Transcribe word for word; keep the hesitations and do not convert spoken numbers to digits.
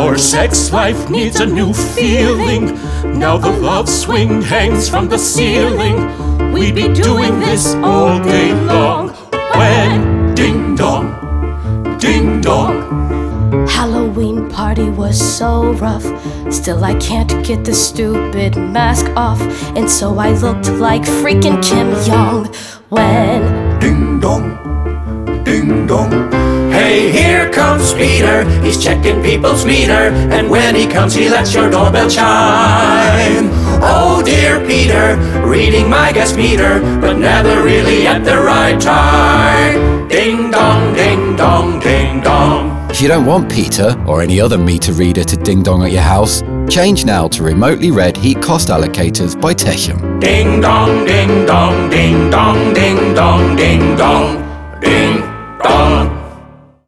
Our sex life needs a new feeling. Now the love swing hangs from the ceiling. We'd be doing this all day long. When ding dong, ding dong. Halloween party was so rough. Still I can't get the stupid mask off, and so I looked like freaking Kim Jong. When ding dong, ding dong. Hey, here comes Peter, he's checking people's meter, and when he comes he lets your doorbell chime. Oh dear Peter, reading my guest meter, but never really at the right time. Ding dong, ding dong, ding dong. If you don't want Peter or any other meter reader to ding dong at your house, change now to remotely read heat cost allocators by Techem. Ding dong, ding dong, ding dong, ding dong, ding dong, ding dong.